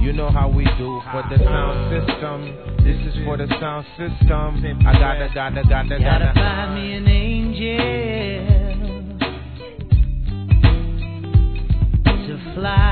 You know how we do for the sound system. This is for the sound system. I gotta find me an angel to fly